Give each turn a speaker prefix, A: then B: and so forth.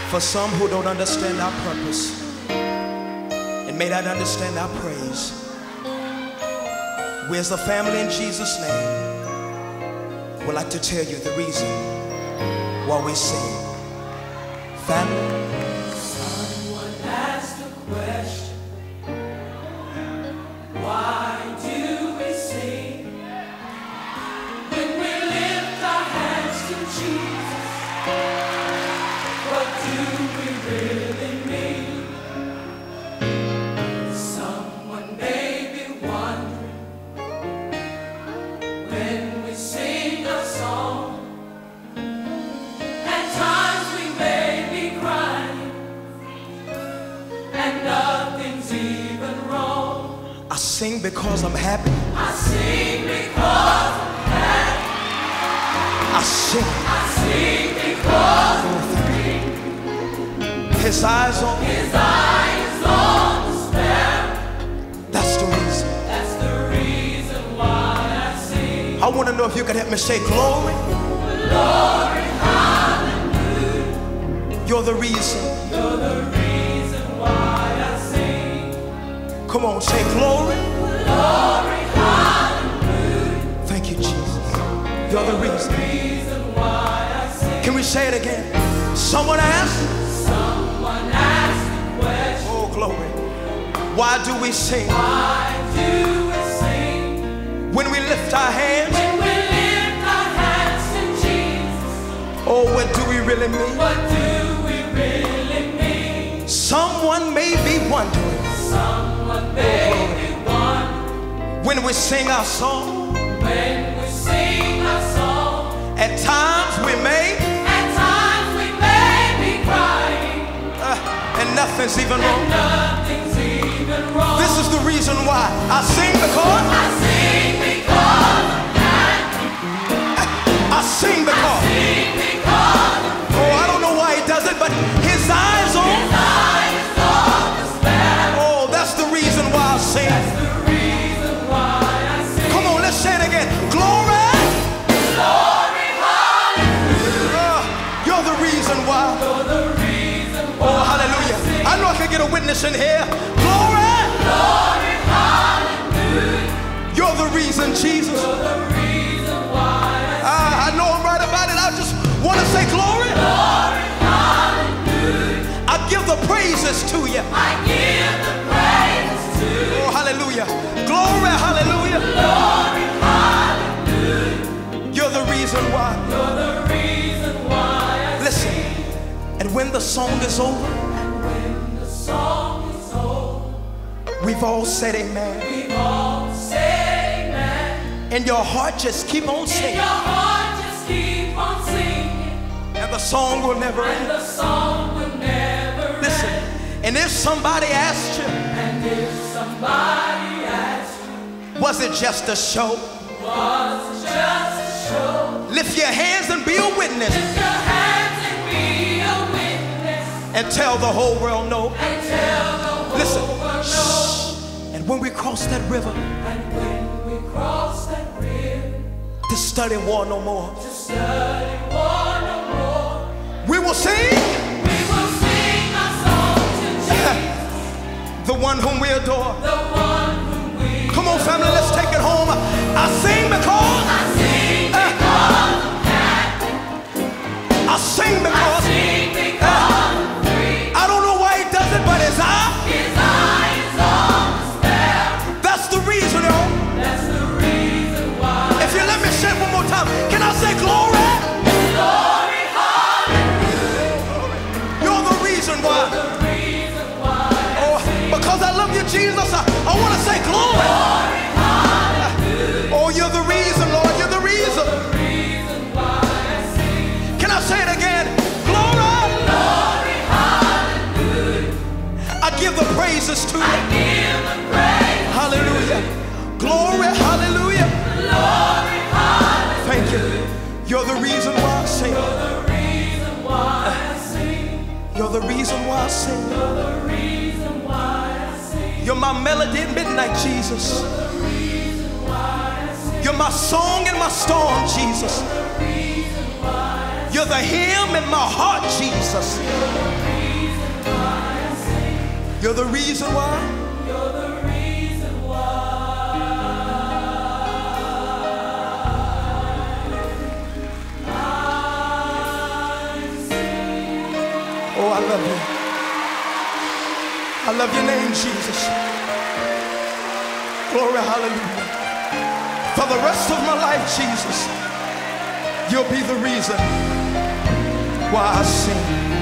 A: For some who don't understand our purpose and may not understand our praise, we as a family in Jesus' name would like to tell you the reason why we sing. Family.
B: Someone asked a question. Why do we sing when we lift our hands to Jesus? What do we really mean? Someone may be wondering when we sing a song. At times we may be crying and nothing's even wrong.
A: I sing because I'm happy.
B: I sing because I'm happy.
A: I sing.
B: I sing because
A: His eyes on
B: His eyes on the sparrow.
A: That's the reason.
B: That's the reason why I sing.
A: I want to know if you could help me say glory.
B: Glory, hallelujah.
A: You're the reason.
B: You're the reason why I sing.
A: Come on, say glory.
B: Glory, hallelujah.
A: Thank you, Jesus. You're the reason.
B: Reason why I sing.
A: Can we say it again? Someone asked.
B: Someone asked the question.
A: Oh, glory. Why do we sing?
B: Why do we sing
A: When we lift our hands,
B: when we lift our hands to Jesus?
A: oh, what do we really mean?
B: What do we really mean?
A: Someone may be wondering
B: Someone may be wondering
A: when we sing our song.
B: when we sing a song.
A: At times we may,
B: At times we may be crying
A: and nothing's even
B: and
A: wrong.
B: nothing's even wrong.
A: This is the reason why I sing because
B: I sing because I'm happy.
A: I sing because.
B: Sing because
A: Oh, I don't know why he does it, but his eyes on.
B: His eyes on the sparrow.
A: Oh, that's the reason why I sing.
B: That's the reason why I sing.
A: Come on, let's say it again. Glory.
B: Glory, hallelujah.
A: You're the reason why.
B: You're the reason why.
A: Oh, hallelujah. I know I can get a witness in here. Glory.
B: Glory, hallelujah.
A: You're the reason, Jesus.
B: You're the reason why I
A: I know I'm right about it. I just want to say glory.
B: Glory, hallelujah.
A: I give the praises to you.
B: I give the praise to you.
A: Oh, hallelujah. Glory, hallelujah.
B: Glory, hallelujah.
A: You're the reason why.
B: You're the reason why I
A: Listen, and when the song is over,
B: And when the song is over,
A: we've all said amen.
B: we've all said amen.
A: And your heart just keep on
B: And
A: singing.
B: your heart just keep on singing.
A: And the song will never
B: And
A: end.
B: the song will never
A: Listen,
B: end.
A: and if somebody asked you,
B: And if somebody asks you,
A: was it just a show?
B: was it just a show?
A: Lift your hands and be a witness.
B: Lift your hands and be a witness.
A: And tell the whole world no.
B: And tell the whole
A: Listen,
B: world no.
A: and when we cross that river,
B: And when we cross that river,
A: to study war no more,
B: to study war no more,
A: we will sing
B: we will sing a song to Jesus,
A: the one whom we adore.
B: the one whom we
A: Come on, family, let's take it home. I sing because
B: I sing because I'm happy.
A: I sing
B: I
A: because
B: sing because I'm free.
A: I don't know why he does it, but his eye,
B: His eye is on the sparrow.
A: that's the reason, y'all.
B: That's the reason why.
A: If you let me say it one more time, can I say glory?
B: Glory, hallelujah.
A: You're the reason why.
B: The reason why.
A: Oh, because I love you, Jesus, I want to say glory.
B: Glory, hallelujah.
A: Oh, you're the reason, Lord, you're the reason.
B: The reason why I sing.
A: Can I say it again? Glory.
B: Glory, hallelujah.
A: I give the praises to
B: I
A: you.
B: give the praise.
A: Hallelujah. Glory, hallelujah.
B: Glory, hallelujah.
A: Thank you. You're the reason why I sing.
B: You're the reason why I sing.
A: You're the reason why I sing.
B: You're the reason why I sing.
A: You're my melody at midnight, Jesus.
B: You're the reason why I sing.
A: You're my song in my storm, Jesus.
B: The reason why I
A: You're the hymn in my heart, Jesus. You're the reason why.
B: You're the reason why.
A: Oh, I love you. I love your name, Jesus. Glory, hallelujah. For the rest of my life, Jesus, you'll be the reason why I sing.